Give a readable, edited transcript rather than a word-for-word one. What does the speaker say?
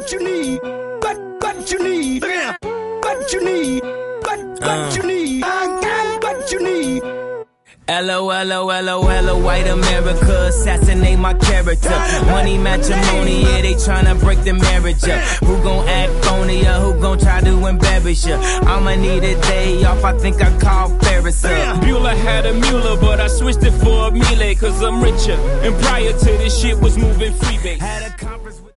what you need, what you need, what you need, what you need, I got what you need. LOLOLOL, white America, assassinate my character. Money matrimony, yeah, they tryna break the marriage up. Who gon' act phony or who gon' try to embarrass ya? I'ma need a day off, I think I call Ferris up. Bueller had a Mueller, but I switched it for a Miele, cause I'm richer. And prior to this shit was moving freebase.